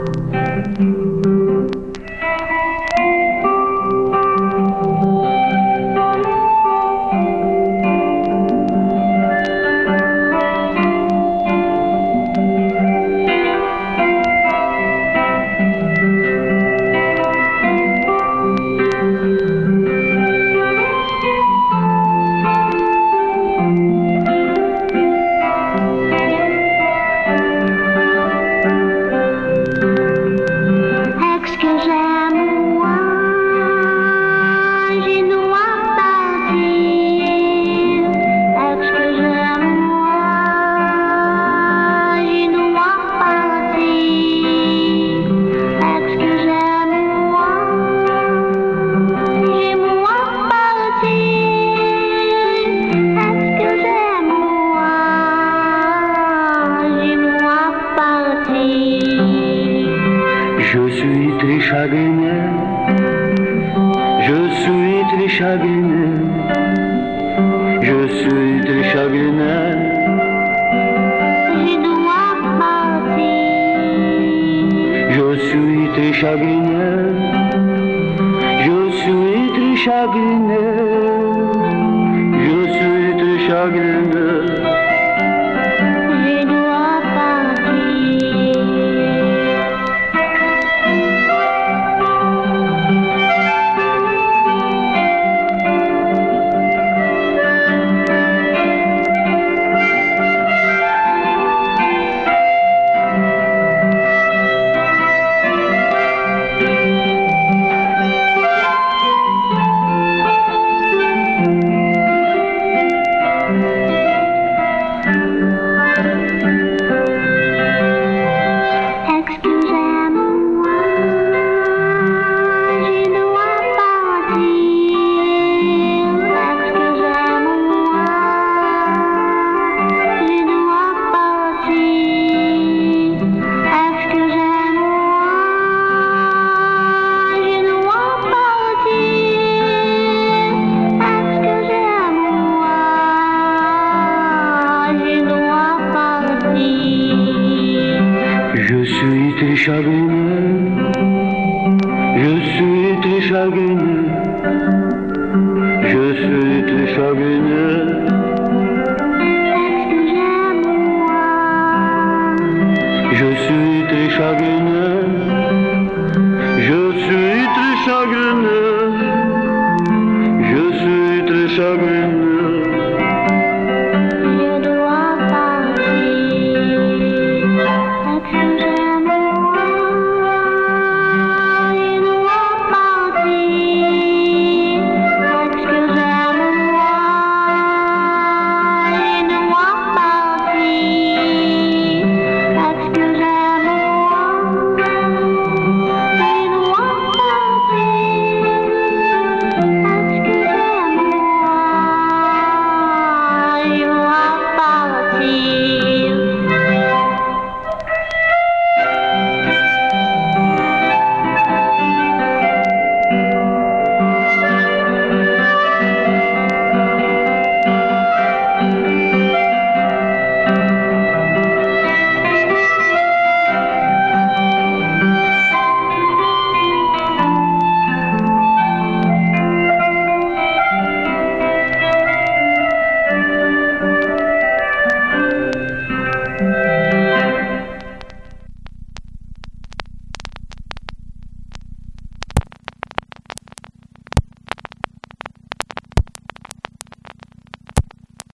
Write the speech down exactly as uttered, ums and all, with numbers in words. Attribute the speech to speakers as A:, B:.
A: Je suis très chagriné, je suis très chagriné, je suis très chagriné.
B: Je dois partir.
A: Je suis très chagriné, je suis très chagriné, je suis très chagriné.
B: Je dois partir. Excusez-moi, je dois partir. Excusez-moi, je dois partir. Excusez-moi, je dois partir. Excusez-moi, je dois partir.
A: Je suis très chagriné, je suis très chagriné, je suis très chagriné.
B: Excusez-moi.
A: Je suis très chagriné.